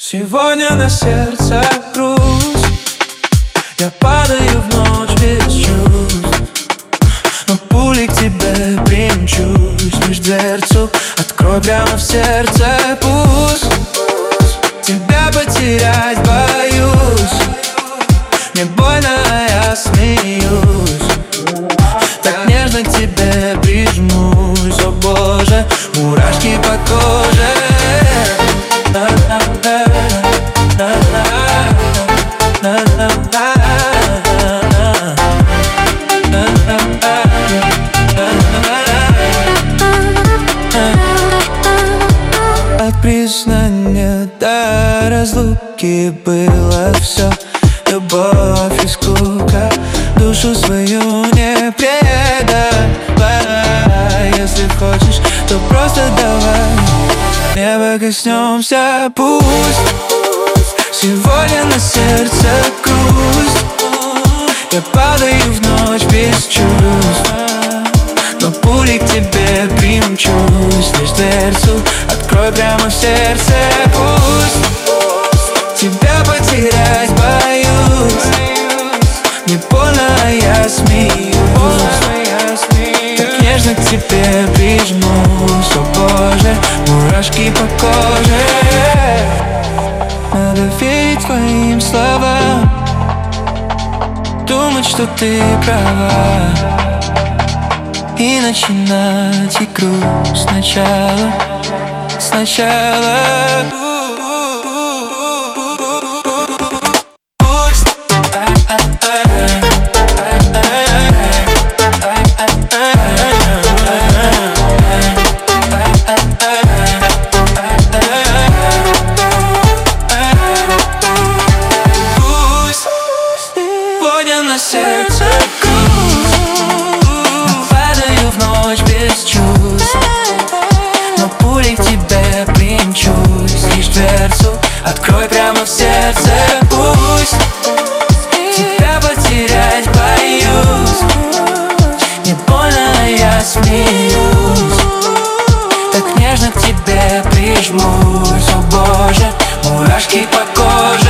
Сегодня на сердце грусть, я падаю в ночь без чувств, но пулей к тебе примчусь. Лишь дверцу открой прямо в сердце, пусть. Тебя потерять боюсь, мне больно, а я смеюсь. Так нежно к тебе прижмусь, о боже, мурашки по коже. От признания до разлуки было все. Любовь и скука, душу свою не предавай. Если хочешь, то просто давай, небо коснемся, пусть. Сегодня на сердце грусть, я падаю в ночь без чувств, но пулей к тебе примчусь. Лишь дверцу открой прямо в сердце, пусть. Тебя потерять боюсь, не больно, а я смеюсь. Так нежно к тебе прижмусь, о боже, мурашки по коже. Надо верить твоим словам, думать, что ты права, и начинать игру сначала. Сегодня на сердце грусть, падаю в ночь без чувств, но пулей к тебе примчусь. Лишь дверцу открой прямо в сердце, пусть. Тебя потерять боюсь, не больно, а я смеюсь. Так нежно к тебе прижмусь, о боже, мурашки по коже.